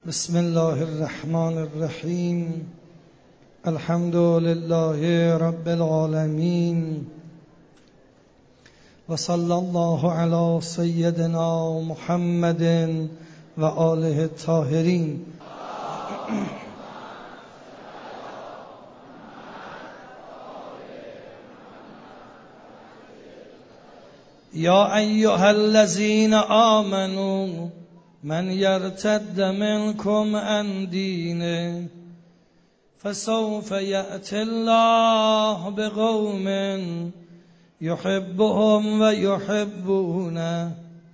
بسم الله الرحمن الرحیم. الحمد لله رب العالمین و صلی الله علی سیدنا محمد و آله الطاهرین. یا ایها الذین آمنوا من یرتد منکم عن دینه فسوف یأتی الله بقوم یحبهم و یحبونه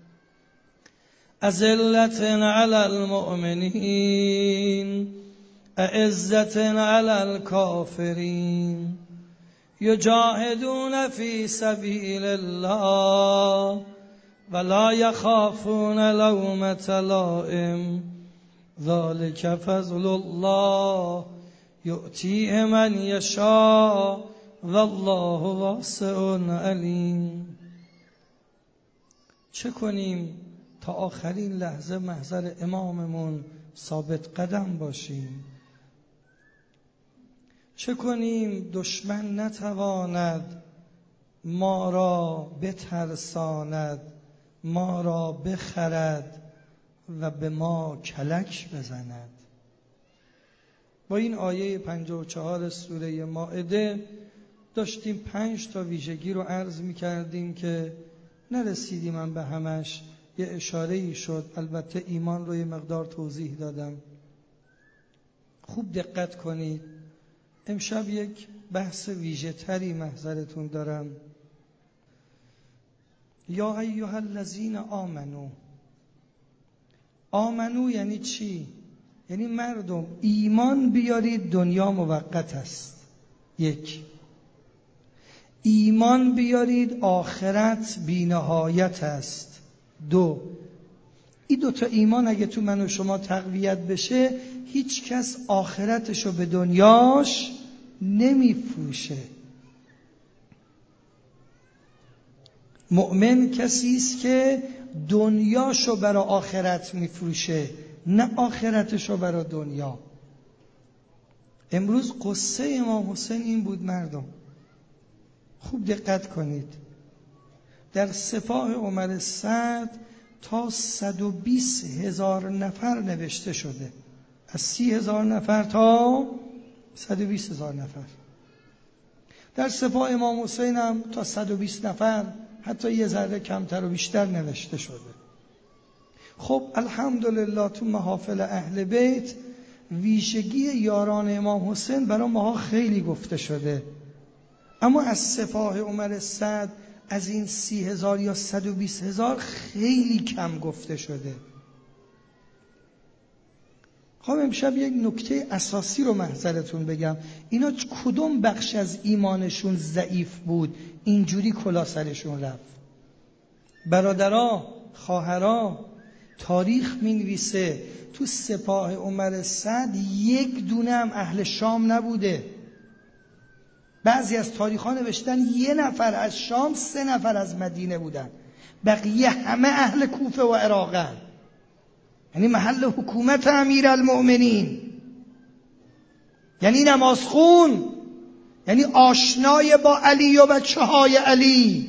أذلة علی المؤمنین أعزة علی الکافرین یجاهدون فی سبیل الله ولا یخافون لومة لائم ذلك فضل الله یؤتیه من یشاء والله واسع علیم. چه کنیم تا آخرین لحظه محضر اماممون ثابت قدم باشیم؟ چه کنیم دشمن نتواند ما را بترساند، ما را بخرد و به ما کلک بزند؟ با این آیه 54 سوره مائده داشتیم 5 تا ویژگی رو عرض می کردیم که نرسیدیم من به همش، یه اشاره‌ای شد. البته ایمان رو یه مقدار توضیح دادم. خوب دقت کنید، امشب یک بحث ویژه تری محضرتون دارم. یا ایها الذین آمنو. آمنو یعنی چی؟ یعنی مردم ایمان بیارید، دنیا موقت است. یک، ایمان بیارید، آخرت بی‌نهایت است. دو، این دوتا ایمان اگه تو من و شما تقویت بشه، هیچ کس آخرتشو به دنیاش نمیفروشه. مؤمن کسی است که دنیاشو برای آخرت میفروشه، نه آخرتشو برای دنیا. امروز قصه امام حسین این بود مردم. خوب دقت کنید، در سپاه عمر سعد تا 120,000 نفر نوشته شده، از 30,000 نفر تا 120,000 نفر. در سپاه امام حسین هم تا 120 نفر، حتی یه ذره کمتر و بیشتر نوشته شده. خب الحمدلله تو محافل اهل بیت ویژگی یاران امام حسین برای ماها خیلی گفته شده، اما از سپاه عمر سعد از این 30,000 یا 120,000 خیلی کم گفته شده. خب امشب یک نکته اساسی رو محضرتون بگم. اینا کدوم بخش از ایمانشون ضعیف بود اینجوری کلا سرشون رفت؟ برادرها، خواهرها، تاریخ مینویسه تو سپاه عمر سعد یک دونه هم اهل شام نبوده. بعضی از تاریخ‌ها نوشتن 1 نفر از شام، 3 نفر از مدینه بودن، بقیه همه اهل کوفه و عراقن، یعنی محل حکومت امیرالمؤمنین، یعنی نمازخون، یعنی آشنای با علی و بچه‌های علی،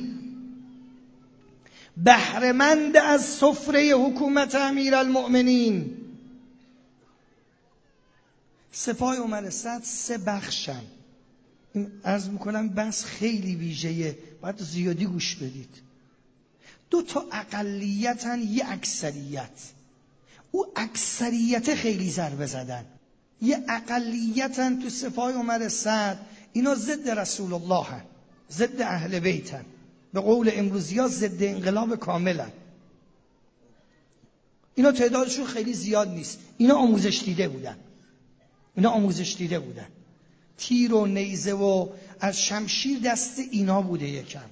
بهره‌مند از سفره حکومت امیرالمؤمنین. سپاه عمر سعد 3 بخشن. این عرض میکنم بس خیلی ویژه‌ایه، باید زیادی گوش بدید. 2 تا اقلیتن، یه اکثریت. او اکثریت خیلی ضربه زدن. یه اقلیتن تو سپاه عمر سعد، اینا ضد رسول الله هن، ضد اهل بیتن، به قول امروزی‌ها ضد انقلاب کاملن. اینا تعدادشون خیلی زیاد نیست. اینا آموزش دیده بودن. تیر و نیزه و از شمشیر دست اینا بوده یکم.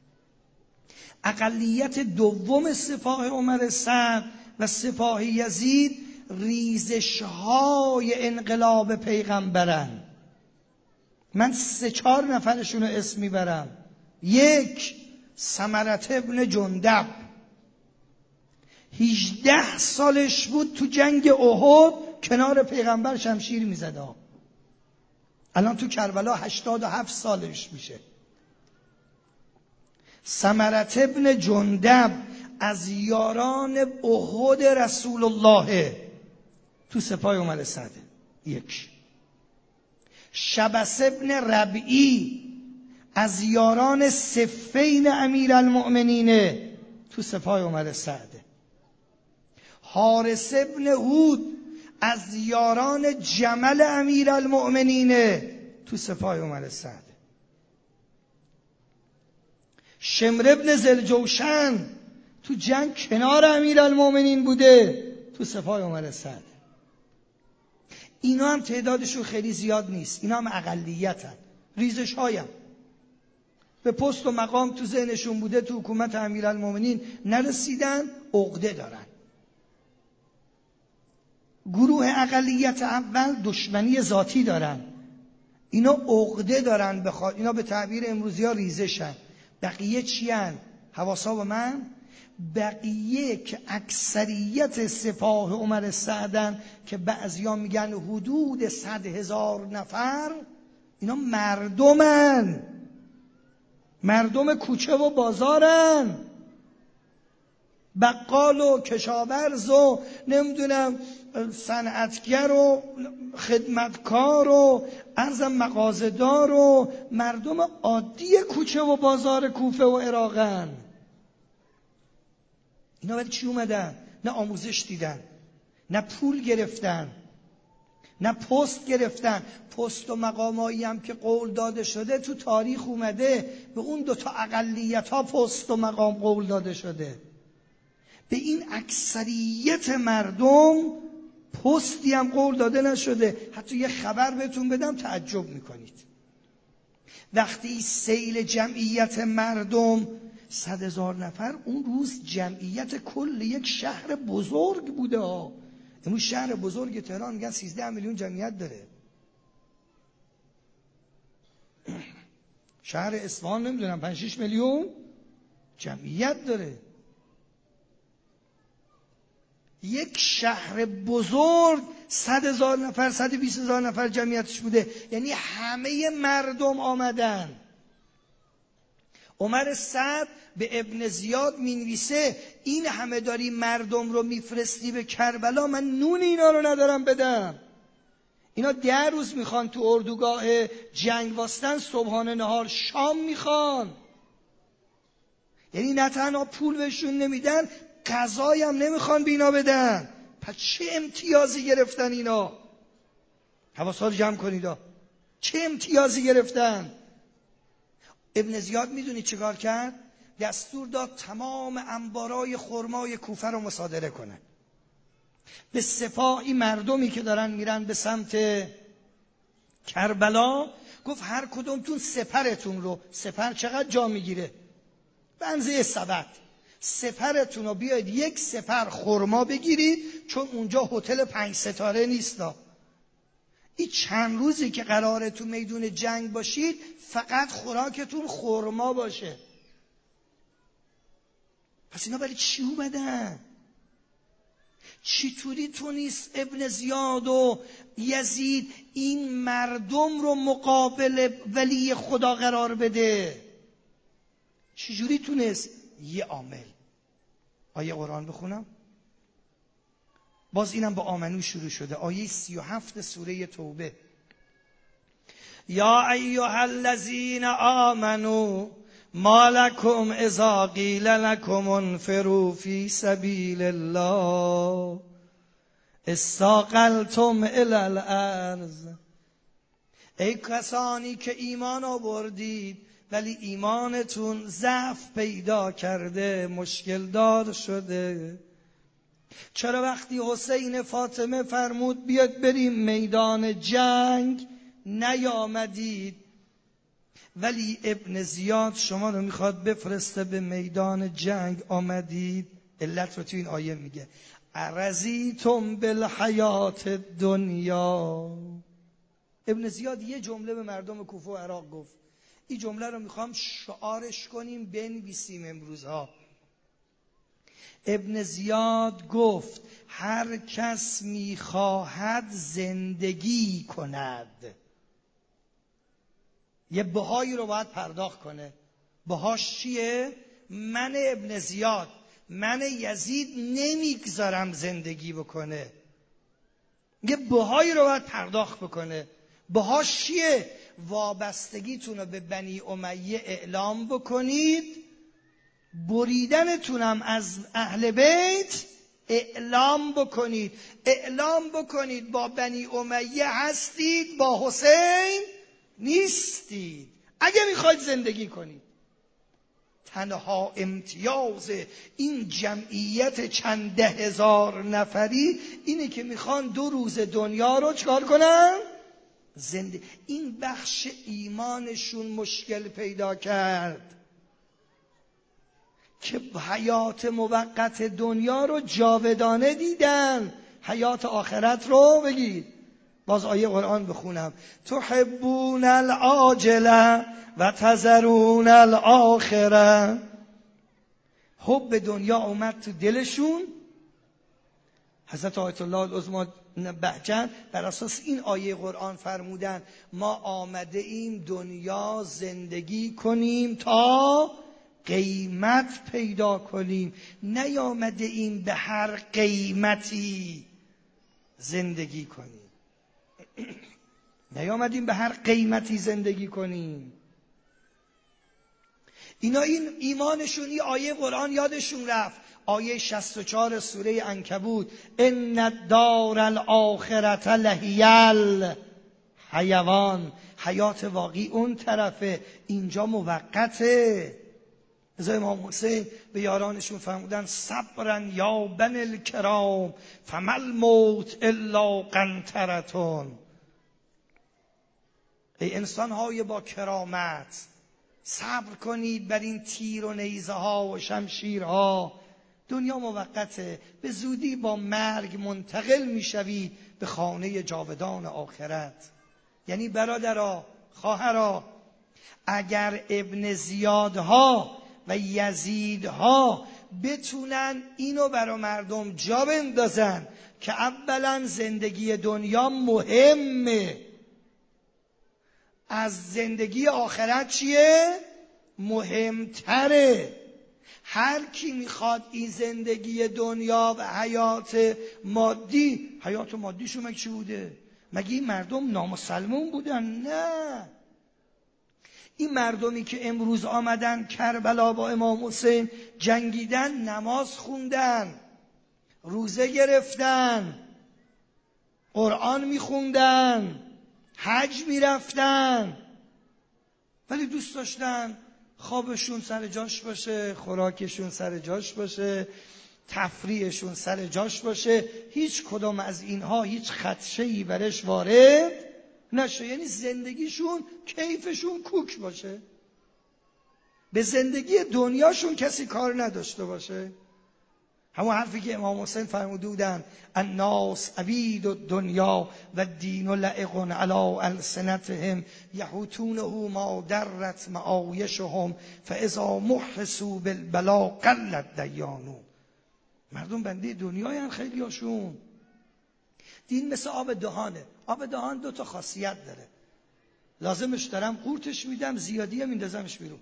اقلیت دوم سپاه عمر سعد و سپاه یزید ریزش‌های انقلاب پیغمبرن. من 3-4 نفرشون رو اسم میبرم. 1 ثمرة ابن جندب، 18 سالش بود تو جنگ احد کنار پیغمبر شمشیر میزد. الان تو کربلا 87 سالش میشه. ثمرة ابن جندب از یاران احد رسول الله تو سپاه عمر سعد. یک. شبس ابن ربعی از یاران صفین امیرالمؤمنین تو سپاه عمر سعد. حارث ابن هود از یاران جمل امیرالمؤمنین تو سپاه عمر سعد. شمر ابن ذوالجوشن تو جنگ کنار امیرالمؤمنین بوده تو سپاه عمر سعد. اینا هم تعدادشون خیلی زیاد نیست، اینا هم اقلیتن، ریزش هایم به پست و مقام تو ذهنشون بوده، تو حکومت امیرالمؤمنین نرسیدن، عقده دارن. گروه اقلیت اول دشمنی ذاتی دارن، اینا عقده دارن، اینا به تعبیر امروزی ها ریزشن. بقیه چی هن؟ حواسا با من؟ بقیه که اکثریت سپاه عمر سعدن که بعضیا میگن حدود 100,000 نفر، اینا مردمن، مردم کوچه و بازارن، بقال و کشاورز و نمیدونم صنعتگر و خدمتکار و عرضم مغازه‌دار و مردم عادی کوچه و بازار کوفه و عراقن. اینا ولی چی اومدن؟ نه آموزش دیدن، نه پول گرفتن، نه پست گرفتن. پست و مقامایی هم که قول داده شده تو تاریخ اومده به اون دوتا اقلیت ها پست و مقام قول داده شده. به این اکثریت مردم پستی هم قول داده نشده. حتی یه خبر بهتون بدم تعجب میکنید. وقتی سیل جمعیت مردم 100,000 نفر، اون روز جمعیت کل یک شهر بزرگ بوده ها. امروز شهر بزرگ تهران میگن 13 میلیون جمعیت داره. شهر اصفهان نمیدونم 5-6 میلیون جمعیت داره. یک شهر بزرگ 100,000 نفر 120,000 نفر جمعیتش بوده، یعنی همه مردم آمدن. عمر سعد به ابن زیاد مینویسه این همه داری مردم رو میفرستی به کربلا، من نون اینا رو ندارم بدم. اینا 10 روز میخوان تو اردوگاه جنگ واستن، صبحانه نهار شام میخوان. یعنی نه تنها پول بهشون نمیدن، غذایی هم نمیخوان بینا بدن. پس چه امتیازی گرفتن اینا؟ حواسا رو جمع کنید. چه امتیازی گرفتن؟ ابن زیاد میدونی چیکار کرد؟ دستور داد تمام انبارای خرمای کوفه رو مصادره کنه. به سپاهی مردمی که دارن میرن به سمت کربلا گفت هر کدومتون سپرتون رو، سپر چقدر جا میگیره؟ به اندازه سبد. سپرتون رو بیاید یک سپر خرما بگیرید، چون اونجا هتل 5 ستاره نیستا. این چند روزی که قراره تو میدون جنگ باشید فقط خوراکتون خرما باشه. پس اینا برای چی اومدن؟ چطوری تونست ابن زیاد و یزید این مردم رو مقابل ولی خدا قرار بده؟ چجوری تونست؟ یه عامل. آیه قرآن بخونم؟ باز اینم با آمنو شروع شده. آیه 37 سوره توبه. یا ایها الذین آمنوا ما لکم اذا قیل لکم انفروا فی سبیل الله استاقلتم الی الارض. ای کسانی که ایمان آوردید ولی ایمانتون ضعف پیدا کرده، مشکل دار شده. چرا وقتی حسین فاطمه فرمود بیاد بریم میدان جنگ نیامدید، ولی ابن زیاد شما رو میخواد بفرسته به میدان جنگ آمدید؟ علت رو تو این آیه میگه. ارضیتم بالحیات الدنیا. ابن زیاد یه جمله به مردم کوفه و عراق گفت. این جمله رو میخوام شعارش کنیم، بنویسیم امروزها. ابن زیاد گفت هر کس میخواهد زندگی کند یه بهایی رو باید پرداخت کنه. بهاش چیه؟ من ابن زیاد، من یزید نمیگذارم زندگی بکنه. یه بهایی رو باید پرداخت بکنه. بهاش چیه؟ وابستگیتون رو به بنی امیه اعلام بکنید، بریدنتونم از اهل بیت اعلام بکنید. اعلام بکنید با بنی امیه هستید، با حسین نیستید اگه میخواید زندگی کنید. تنها امتیاز این جمعیت چند ده هزار نفری اینه که میخوان 2 روز دنیا رو چکار کنن؟ این بخش ایمانشون مشکل پیدا کرد که حیات موقت دنیا رو جاودانه دیدن، حیات آخرت رو بگید. باز آیه قرآن بخونم: تحبون العاجله و تذرون الاخره. حب دنیا اومد تو دلشون. حضرت آیت الله العظمی بهجت بر اساس این آیه قرآن فرمودن ما آمده ایم دنیا زندگی کنیم تا قیمت پیدا کنیم، نیامده ایم به هر قیمتی زندگی کنیم. نیامدیم به هر قیمتی زندگی کنیم. اینا این ایمانشون، این آیه قرآن یادشون رفت. آیه 64 سوره عنکبوت: ان الدار الاخرة لهی الحیوان. حیات واقعی اون طرفه، اینجا موقته. از امام حسین به یارانشون فرمودن صبرا یا بنی الکرام فما الموت الا قنطرتون. ای انسان‌های با کرامت، صبر کنید بر این تیر و نیزه ها و شمشیرها. دنیا موقته، به زودی با مرگ منتقل میشوید به خانه جاودان آخرت. یعنی برادرها، خواهرها، اگر ابن زیادها و یزیدها بتونن اینو برای مردم جا بندازن که اولا زندگی دنیا مهمه، از زندگی آخرت چیه؟ مهمتره. هر کی میخواد این زندگی دنیا و حیات مادی، حیات مادیشو مگه چی بوده؟ مگه این مردم نامسلمون بودن؟ نه. این مردمی که امروز آمدن کربلا با امام حسین جنگیدن، نماز خوندن، روزه گرفتن، قرآن میخوندن، حج میرفتن، ولی دوست داشتن خوابشون سر جاش باشه، خوراکشون سر جاش باشه، تفریحشون سر جاش باشه، هیچ کدام از اینها هیچ خدشه‌ای برش وارد نشه. یعنی زندگیشون، کیفشون کوک باشه، به زندگی دنیاشون کسی کار نداشته باشه. همون حرفی که امام حسین فرموده بودن: الناس عبید الدنیا و الدین لعق علی السنتهم یحوتونه ما درت معایشهم فاذا محسوا بالبلا قلت دیانو. مردم بنده دنیای خیلی هاشون. دین مثل آب دهانه. آب دهان 2 تا خاصیت داره: لازمش دارم قورتش میدم، زیادیه میندازمش بیرون.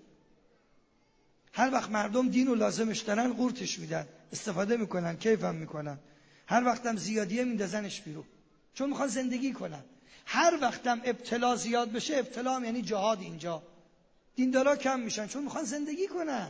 هر وقت مردم دین و لازمش دارن قورتش میدن، استفاده میکنن، کیفم میکنن. هر وقتم زیادیه میندازنش بیرون، چون میخوان زندگی کنن. هر وقتم ابتلا زیاد بشه، ابتلا هم یعنی جهاد، اینجا دیندارا کم میشن چون میخوان زندگی کنن.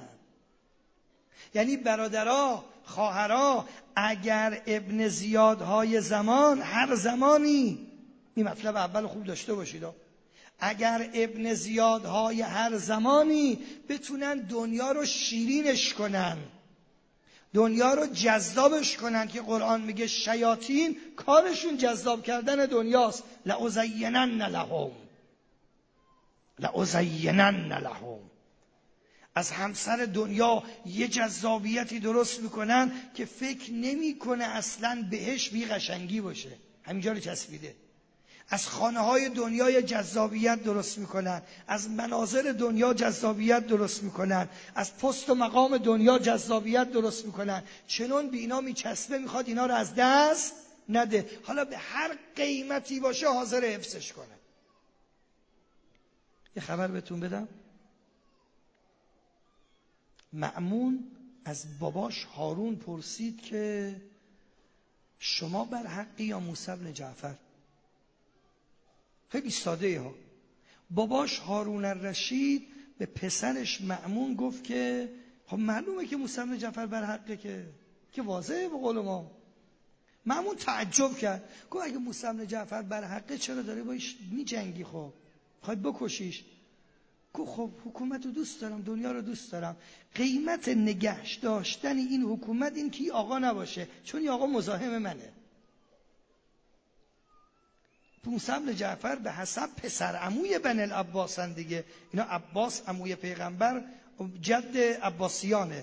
یعنی برادرها، خواهرها، اگر ابن زیادهای زمان، هر زمانی، این مطلب اول خوب داشته باشید، اگر ابن زیادهای هر زمانی بتونن دنیا رو شیرینش کنن، دنیا رو جذابش کنن، که قرآن میگه شیاطین کارشون جذاب کردن دنیاست. لأزینن لهم. از همسر دنیا یه جذابیتی درست میکنن که فکر نمیکنه اصلاً بهش بی قشنگی باشه، همینجا رو چسبیده. از خانه‌های دنیای جذابیت درست میکنن، از مناظر دنیا جذابیت درست میکنن، از پست و مقام دنیا جذابیت درست میکنن. چنون به اینا میچسبه، میخواد اینا رو از دست نده، حالا به هر قیمتی باشه حاضر حفظش کنه. یه خبر بهتون بدم، مأمون از باباش هارون پرسید که شما بر حقی یا موسی بن جعفر؟ خیلی ساده ها. باباش هارون الرشید به پسرش مأمون گفت که خب معلومه که موسی بن جعفر بر حقه، که واضحه به قول ما. مأمون تعجب کرد، گفت اگه موسی بن جعفر بر حقه چرا داری باش می جنگی؟ خب خواهد بکشیش. گفت خب حکومت رو دوست دارم، دنیا رو دوست دارم، قیمت نگهش داشتن این حکومت این که آقا نباشه، چون این آقا مزاحم منه. موسی بن جعفر به حسب پسر عموی بنی العباسن دیگه، اینا عباس عموی پیغمبر جد عباسیانه.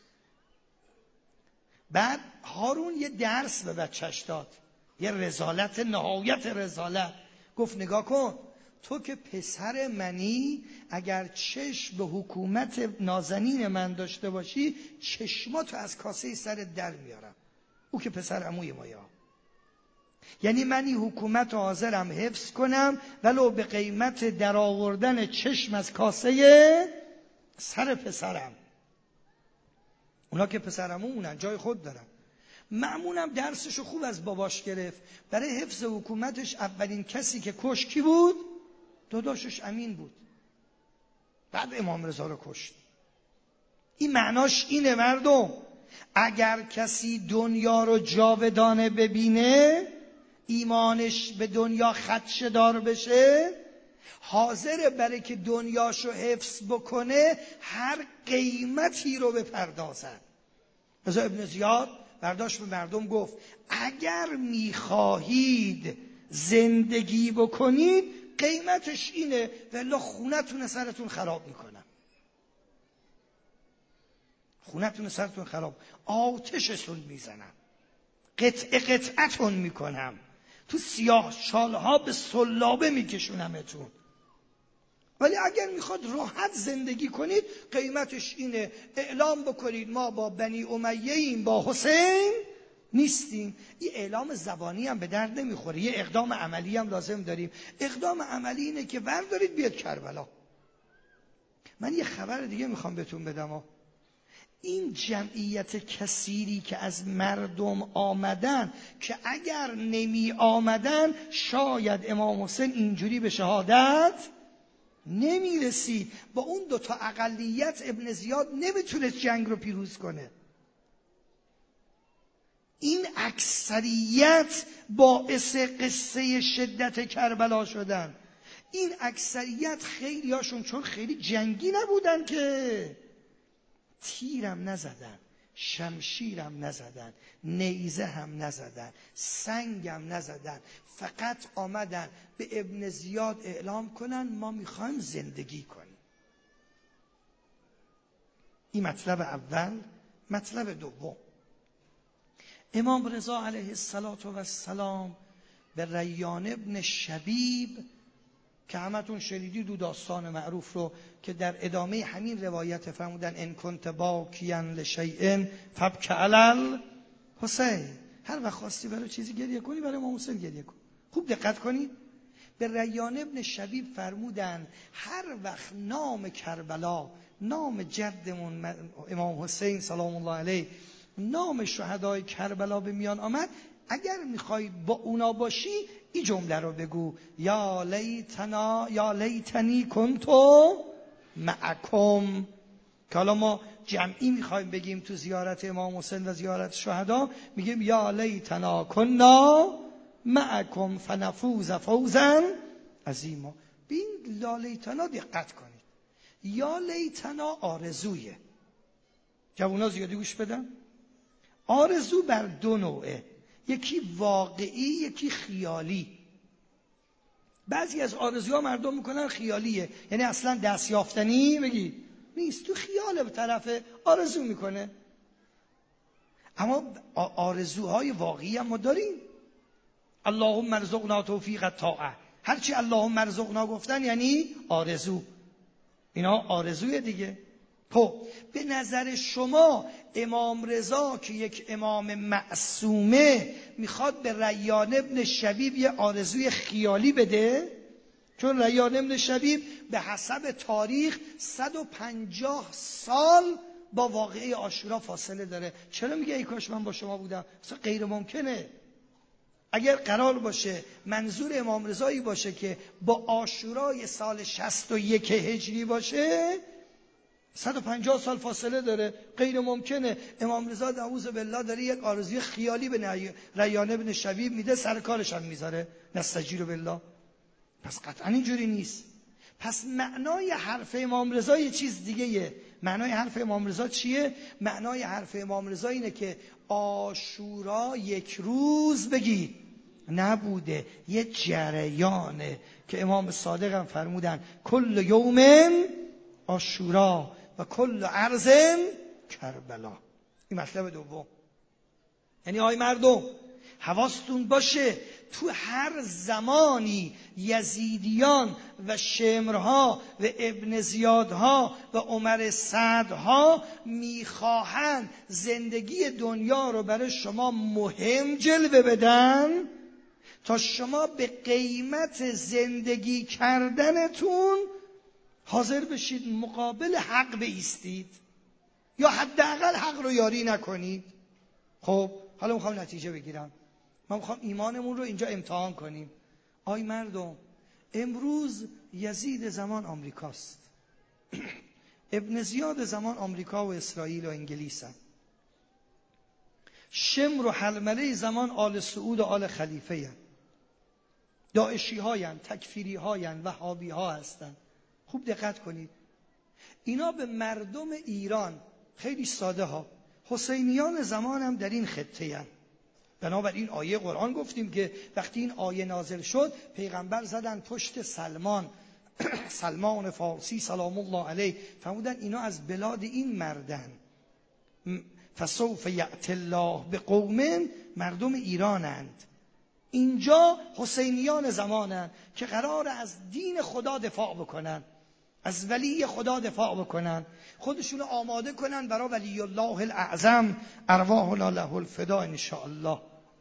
بعد هارون یه درس به بچهش داد، یه رسالت نهایت رسالت. گفت نگاه کن، تو که پسر منی، اگر چشم به حکومت نازنین من داشته باشی چشماتو از کاسه سرت در میارم. او که پسر عموی مایا، یعنی من این حکومت رو حاضرم حفظ کنم ولو به قیمت در آوردن چشم از کاسه سر پسرم. اونا که پسر عمومونن، جای خود دارن. مأمونم درسشو خوب از باباش گرفت. برای حفظ حکومتش اولین کسی که کشت کی بود؟ داداشش امین بود. بعد امام رضا رو کشت. این معناش اینه مردم، اگر کسی دنیا رو جاودانه ببینه، ایمانش به دنیا خدشه‌دار بشه، حاضره برای که دنیاشو حفظ بکنه هر قیمتی رو بپردازن. رضا ابن زیاد برداشت به مردم گفت اگر میخواهید زندگی بکنید قیمتش اینه، والله خونتون سرتون خراب میکنم، خونتون سرتون خراب، آتشتون میزنم، قطعتون میکنم، تو سیاه شالها به سلابه میکشونمتون. ولی اگر میخواد راحت زندگی کنید قیمتش اینه، اعلام بکنید ما با بنی امیه ایم، با حسین نیستیم. این اعلام زبانی هم به درد نمیخوره، یه اقدام عملی هم لازم داریم. اقدام عملی اینه که بردارید بیاد کربلا. من یه خبر دیگه میخوام بهتون بدم. این جمعیت کثیری که از مردم آمدن، که اگر نمی آمدن شاید امام حسین اینجوری به شهادت نمی رسید. با اون دوتا اقلیت ابن زیاد نمیتونست جنگ رو پیروز کنه. این اکثریت باعث قصه شدت کربلا شدن. این اکثریت خیلی هاشون چون خیلی جنگی نبودن که تیرم نزدن، شمشیرم نزدن، نیزه هم نزدن، سنگم نزدن، فقط آمدن به ابن زیاد اعلام کنن ما میخوایم زندگی کنیم. این مطلب اول. مطلب دوم، امام رضا علیه السلام به ریان ابن شبیب که همتون شنیدید و داستان معروف رو که در ادامه همین روایت فرمودن ان کنت باکیا لشیء فبک علی الحسین، هر وقت خواستی برای چیزی گریه کنی برای امام حسین گریه کن. خوب دقت کنید، به ریان ابن شبیب فرمودن هر وقت نام کربلا، نام جدمون امام حسین سلام الله علیه، نام شهدای کربلا به میان آمد، اگر میخوای با اونا باشی این جمله رو بگو یا لیتنا یا لیتنی کنتو معکم. که حالا ما جمعی میخوایم بگیم تو زیارت امام حسین و زیارت شهدا، میگیم یا لیتنا کنا معکم فنفوز فوزا عظیما. بین لا لیتنا دقت کنید، یا لیتنا آرزویه. جوونا زیادی گوش بدن. آرزو بر دو نوعه، یکی واقعی یکی خیالی. بعضی از آرزوها مردم میکنن خیالیه، یعنی اصلا دست یافتنی بگی نیست، تو خیال به طرف آرزو میکنه. اما آرزوهای واقعی هم ما داریم. اللهم ارزقنا توفیق الطاعه. هرچی اللهم ارزقنا گفتن یعنی آرزو، اینا آرزوی دیگه. خب به نظر شما امام رضا که یک امام معصومه میخواد به ریان ابن شبیب یه آرزوی خیالی بده؟ چون ریان ابن شبیب به حسب تاریخ 150 سال با واقعه عاشورا فاصله داره. چرا میگه ای کاش من با شما بودم؟ اصلا غیر ممکنه. اگر قرار باشه منظور امام رضایی باشه که با عاشورای سال 61 هجری باشه، 150 سال فاصله داره، غیر ممکنه. امام رضا نعوذ بالله داره یک آرزوی خیالی به ریان ابن شبیب میده، سر کارش هم میذاره، نستجیر بالله. پس قطعا اینجوری نیست. پس معنای حرف امام رضا یه چیز دیگه. معنای حرف امام رضا چیه؟ معنای حرف امام رضا اینه که عاشورا یک روز بگید نبوده، یه جریانه که امام صادق هم فرمودن کل یوم عاشورا و کل ارض کربلا. این مطلب دوم. یعنی آی مردم حواستون باشه تو هر زمانی یزیدیان و شمرها و ابن زیادها و عمر سعدها میخواهند زندگی دنیا رو برای شما مهم جلوه بدن تا شما به قیمت زندگی کردنتون حاضر بشید مقابل حق بایستید یا حداقل حق رو یاری نکنید. خب حالا میخوام نتیجه بگیرم. ما میخوام ایمانمون رو اینجا امتحان کنیم. آی مردم، امروز یزید زمان آمریکاست. ابن زیاد زمان آمریکا و اسرائیل و انگلیس هست. شمر و حلمله زمان آل سعود و آل خلیفه هست. داعشی هاین، تکفیری هاین، وهابی ها هستن. خوب دقت کنید. اینا به مردم ایران خیلی ساده ها، حسینیان زمان هم در این خطه هست. بنابراین آیه قرآن گفتیم که وقتی این آیه نازل شد پیغمبر زدن پشت سلمان فارسی سلام الله علیه، فرمودن اینا از بلاد این مردن. فسوف یأتی الله بقوم، مردم ایرانند. اینجا حسینیان زمانند که قرار از دین خدا دفاع بکنن، از ولی خدا دفاع بکنن، خودشون آماده کنن برای ولی الله الاعظم ارواحنا له الفدا ان شاء الله.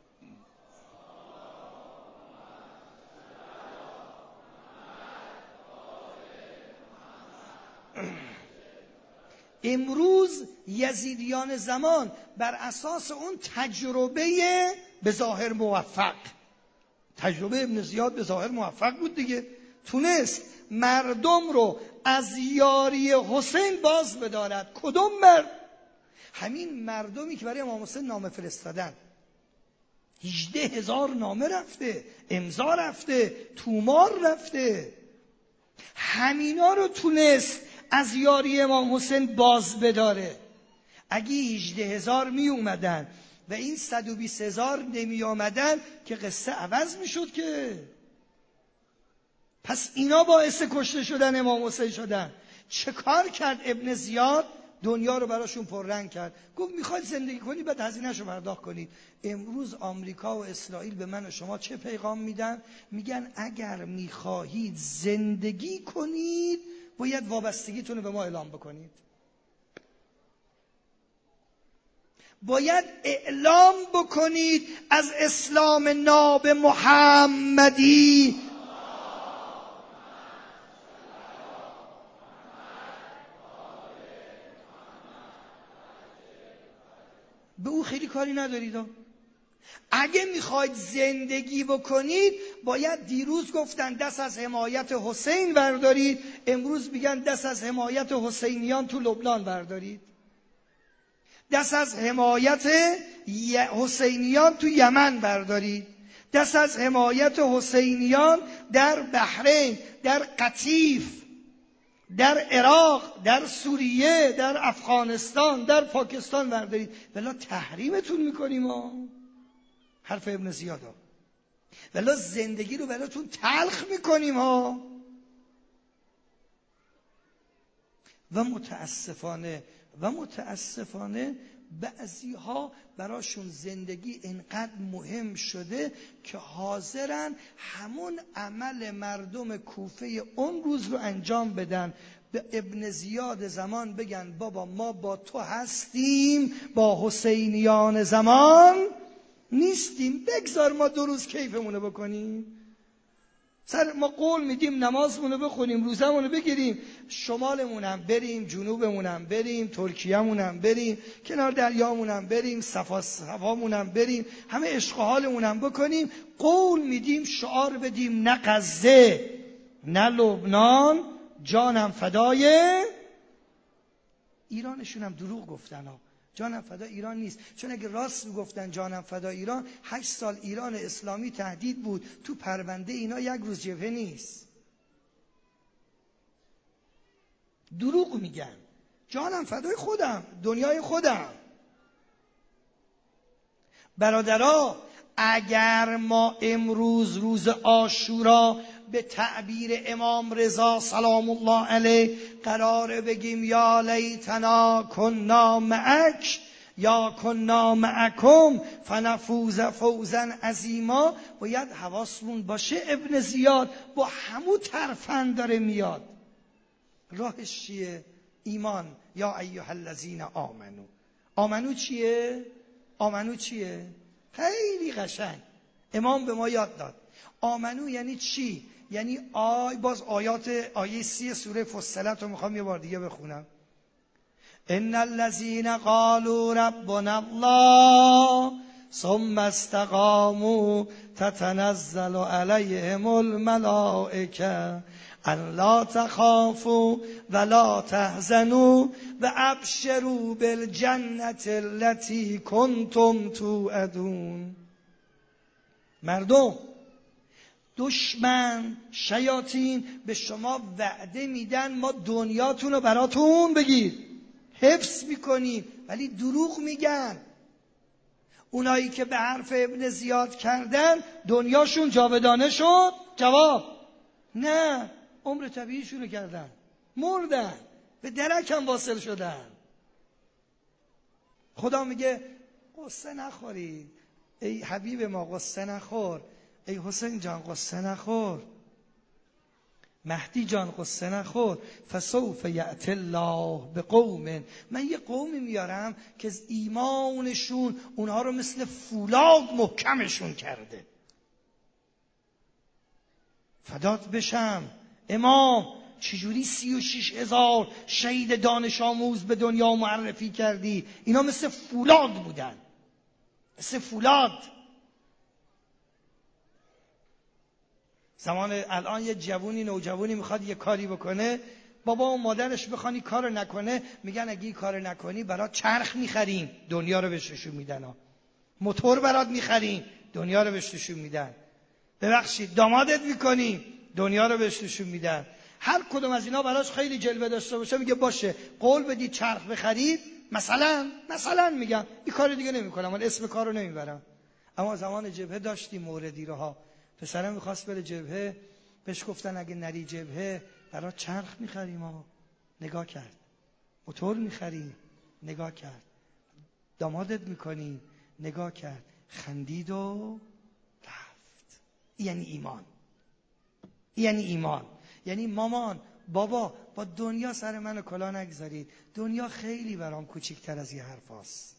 امروز یزیدیان زمان بر اساس اون تجربه به ظاهر موفق، تجربه ابن زیاد به ظاهر موفق بود دیگه، تونست مردم رو از یاری حسین باز بدارد. کدوم مرد؟ همین مردمی که برای امام حسین نامه فرستادن. 18,000 نامه رفته، امضا رفته، تومار رفته. همینا رو تونست از یاری امام حسین باز بداره. اگه 18,000 می اومدن و این 120,000 نمی آمدن که قصه عوض می شد که. پس اینا باعث کشته شدن امام حسین شدن. چه کار کرد ابن زیاد؟ دنیا رو براشون پررنگ کرد. گفت میخواید زندگی کنی بعد هزینه‌شو پرداخت کنید. امروز آمریکا و اسرائیل به من و شما چه پیغام میدن؟ میگن اگر میخواهید زندگی کنید باید وابستگیتون رو به ما اعلام بکنید. باید اعلام بکنید از اسلام ناب محمدی به او خیلی کاری ندارید. اگه میخواید زندگی بکنید باید، دیروز گفتن دست از حمایت حسین بردارید، امروز میگن دست از حمایت حسینیان تو لبنان بردارید، دست از حمایت حسینیان تو یمن بردارید، دست از حمایت حسینیان در بحرین، در قطیف، در عراق، در سوریه، در افغانستان، در پاکستان بردارید. ولی تحریمتون میکنیم ها. حرف ابن زیاد ها. ولی زندگی رو براتون تلخ میکنیم ها. و متاسفانه بعضی‌ها براشون زندگی اینقدر مهم شده که حاضرن همون عمل مردم کوفه اون روز رو انجام بدن. به ابن زیاد زمان بگن بابا ما با تو هستیم، با حسینیان زمان نیستیم، بگذار ما 2 روز کیفمونو بکنیم. ما قول میدیم نمازمونو بخونیم، روزمونو بگیریم، شمالمونم بریم، جنوبمونم بریم، ترکیه‌مونم بریم، کنار دریامونم بریم، صفامونم بریم، همه عشق و حالمونم بکنیم. قول میدیم شعار بدیم نه غزه نه لبنان، جانم فدای ایرانشون هم دروغ گفتن ها. جانم فدا ایران نیست، چون اگه راست میگفتن جانم فدا ایران، 8 سال ایران اسلامی تهدید بود. تو پرونده اینا 1 روز جبهه نیست. دروغ میگن. جانم فدای خودم، دنیای خودم. برادرها، اگر ما امروز روز عاشورا به تعبیر امام رضا سلام الله علیه قراره بگیم یا لیتنا کنا معک یا کنا معکم فنفوز فوزا عظیما، باید حواسمون باشه ابن زیاد با همون ترفند داره میاد. راهش چیه؟ ایمان. یا ایها الذین آمنو. آمنو چیه؟ آمنو چیه؟ خیلی قشنگ امام به ما یاد داد. آمنو یعنی چی؟ یعنی باز آیه 30 سوره فصلت رو میخوام یه بار دیگه بخونم. ان الذين قالوا ربنا الله ثم استقاموا تتنزل عليهم الملائكه الا تخافوا ولا تحزنوا وابشروا بالجنة التي كنتم توعدون. مردم، دشمن، شیاطین به شما وعده میدن ما دنیاتون رو براتون بگیر حفظ میکنیم، ولی دروغ میگن. اونایی که به حرف ابن زیاد کردن دنیاشون جاودانه شد؟ جواب نه، عمر طبیعی شروع کردن، مردن، به درک هم واصل شدن. خدا میگه قصه نخورید، ای حبیب ما قصه نخور، ای حسین جان قصه نخور، مهدی جان قصه نخور. فسوف یأتی الله بقوم، من یه قومی میارم که از ایمانشون اونها رو مثل فولاد محکمشون کرده. فدات بشم امام، چجوری 36,000 شهید دانش آموز به دنیا معرفی کردی؟ اینا مثل فولاد بودن، مثل فولاد. زمان الان یه نوجوانی میخواد یه کاری بکنه، بابا و مادرش بخوانی کارو نکنه، میگن اگه این کارو نکنی برات چرخ میخریم، دنیا رو بهش نشون میدن. موتور برات میخریم، دنیا رو بهش نشون میدن. ببخشید دامادت میکنیم، دنیا رو بهش نشون میدن. هر کدوم از اینا براش خیلی جلوه داشته باشه میگه باشه قول بدید چرخ بخرید، مثلا میگم این کار دیگه نمیکنم، من اسم کارو نمیبرم. اما زمان جبهه داشتیم موردی رو ها، پسرم میخواست بره جبهه، بهش گفتن اگه نری جبهه برای چرخ میخریم ها. نگاه کرد. موتور میخریم، نگاه کرد. دامادت میکنیم، نگاه کرد. خندید و رفت. یعنی ایمان. یعنی ایمان. یعنی مامان، بابا، با دنیا سر منو کلا نگذارید، دنیا خیلی برام کوچیک‌تر از یه حرف هست.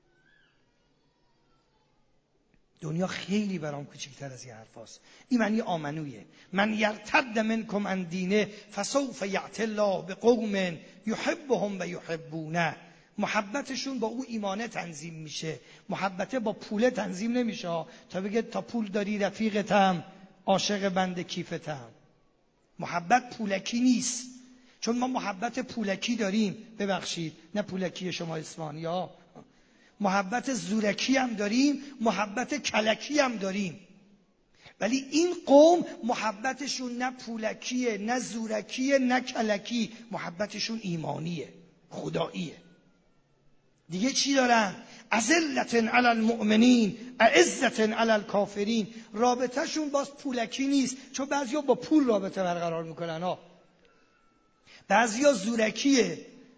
دنیا خیلی برام کوچیک‌تر از یه حرف هست. این معنی آمنویه. من یرتد منکم عن دینه فسوف یأتی الله بقوم یحبهم و یحبونه. محبتشون با او ایمانه تنظیم میشه. محبت با پوله تنظیم نمیشه تا بگه تا پول داری رفیقتم، عاشق بنده کیفتم. محبت پولکی نیست، چون ما محبت پولکی داریم، ببخشید نه پولکی شما اصفهانی ها، محبت زورکی هم داریم، محبت کلکی هم داریم. ولی این قوم محبتشون نه پولکیه، نه زورکیه، نه کلکی، محبتشون ایمانیه، خداییه. دیگه چی دارن؟ اذلة علی المؤمنین اعزة علی الکافرین. رابطهشون باز پولکی نیست، چون بعضیا با پول رابطه برقرار میکنن ها. بعضیا زورکیه،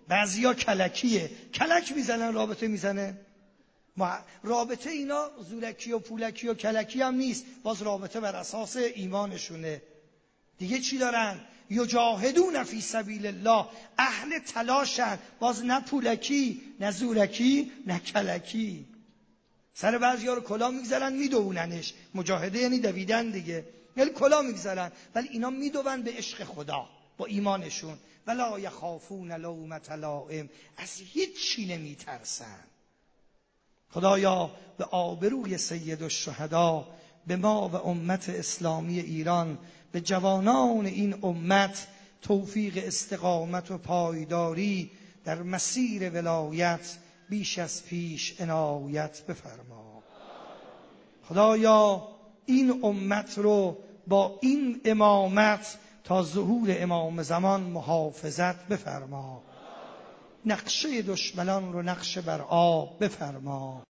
بعضیا کلکیه، کلک میزنن، رابطه میزنه. رابطه اینا زورکی و پولکی و کلکی هم نیست، باز رابطه بر اساس ایمانشونه. دیگه چی دارن؟ یجاهدون فی سبیل الله، اهل تلاشن، باز نه پولکی نه زورکی نه کلکی. سر بعضیا رو کلاه میگذارن میدوننش، مجاهده یعنی دویدن دیگه، یعنی کلاه میگذارن، ولی اینا میدون به عشق خدا با ایمانشون. ولا یخافون لومة لائم، از هیچ چی نمیترسن. خدایا به آبروی سید الشهدا، به ما و امت اسلامی ایران، به جوانان این امت توفیق استقامت و پایداری در مسیر ولایت بیش از پیش عنایت بفرما. خدایا این امت رو با این امامت تا ظهور امام زمان محافظت بفرما. نقشه دشمنان رو نقشه بر آب بفرما.